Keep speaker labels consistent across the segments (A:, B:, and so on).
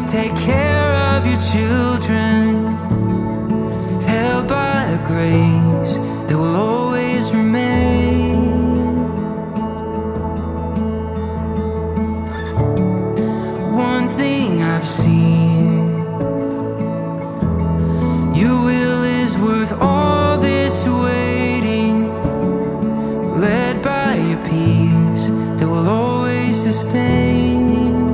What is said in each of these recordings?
A: take care of your children, held by a grace that will always remain. One thing I've seen, your will is worth all this waiting, led by a peace that will always sustain.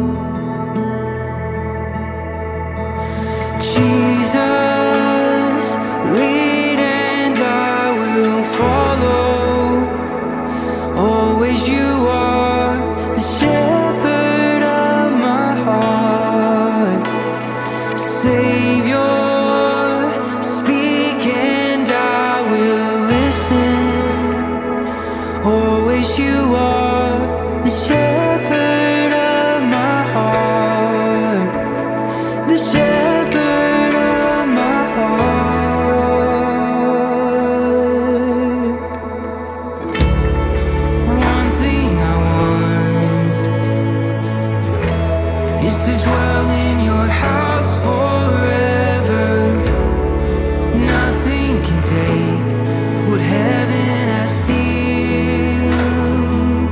A: Jesus, lead and I will follow. Always you are the shepherd of my heart. Savior, speak and I will listen. Always you are the shepherd of my heart. The shepherd of my heart. One thing I want is to dwell in your house forever. Nothing can take what heaven has sealed.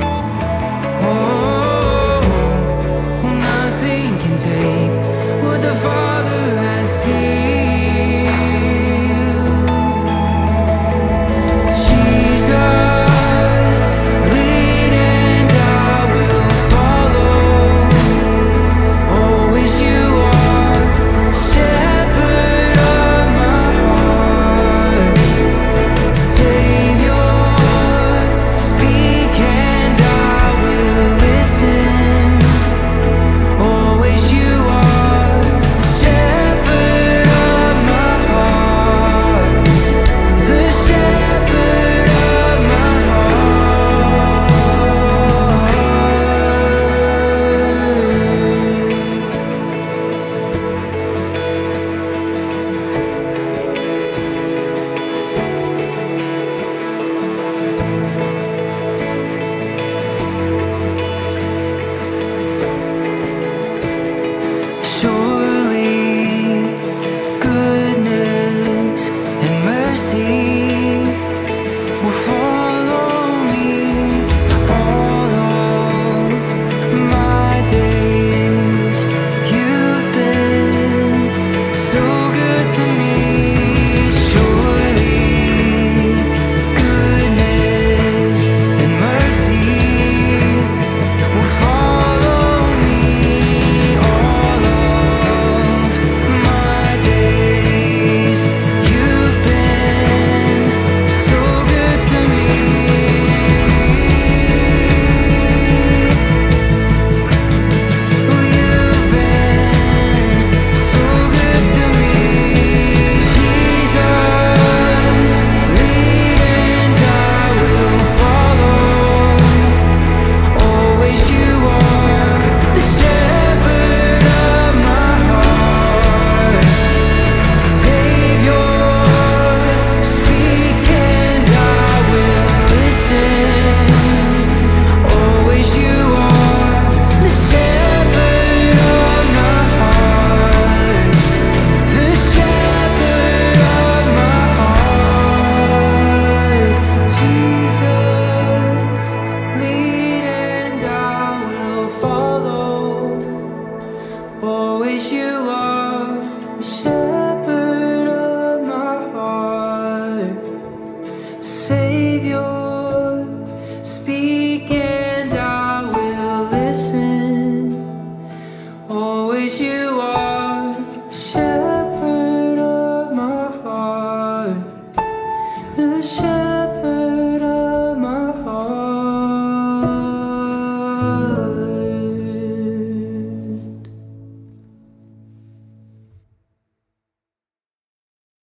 A: Oh, nothing can take what the Father has sealed. Jesus, lead and I will follow. Always you are shepherd of my heart. Savior, speak and I will listen. Always you are the shepherd of my heart. The shepherd of my heart. Surely goodness and mercy will follow me all of my days. You've been so good to me. Surely goodness and mercy will follow me all of my days. You've been so good to me. Oh, you've been so good to me. Jesus, lead and I will follow. Always you are the shepherd of my heart. Savior, speak and I will listen. Always you are the shepherd of my heart. The shepherd of my heart. Jesus, lead and I will follow. Always you are the shepherd of my heart. Savior, speak and I will listen. Always you are